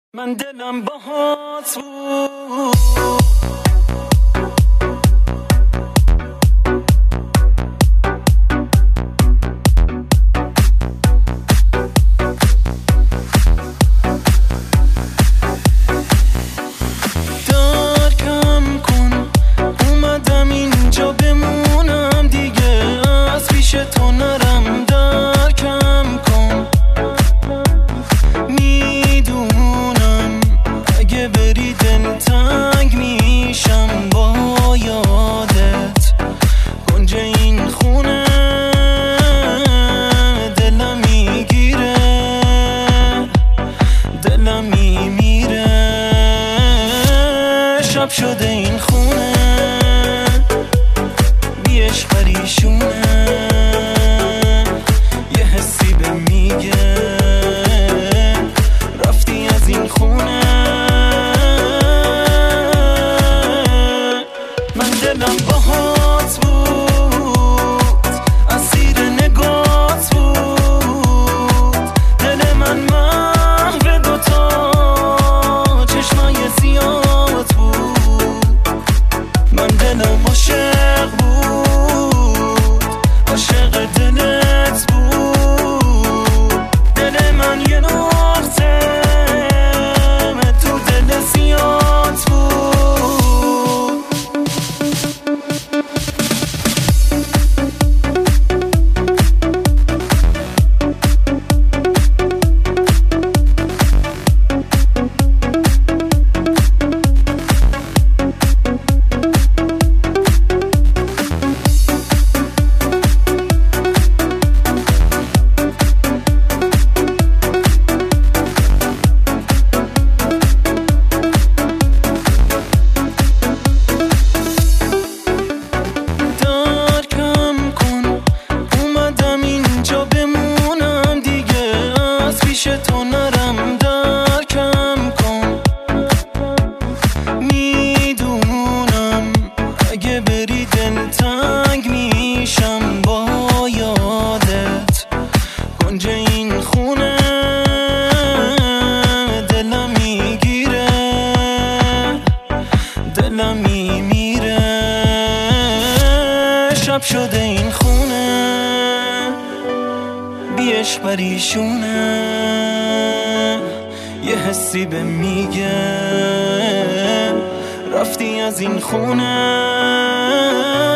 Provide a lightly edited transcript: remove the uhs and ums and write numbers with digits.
من دلم باهات بود. درکم کن اومدم اینجا بمونم دیگه، از پیش تو نرم. درکم کن میدونم اگه بری دل تنگ میشم با یادت. گنج این خونه دلم میگیره، دلم میمیره. شب شده این خونه بیش پریشونه، یه حسی به میگه رفتی از این خونه. من دلم باهات بود، اسیر نگات بود. دل من محو دوتا چشمای زیاد بود. من دلم عاشق بود، عاشق دلت بود. دل من یه نقطه تو دل زیاد بود. تو نرم. درکم کن میدونم اگه بری دل تنگ میشم با یادت. گنج این خونه دلم میگیره، دلم میمیره. شب شده این خونه بیش پریشونه، یه حسی به میگه رفتی از این خونه.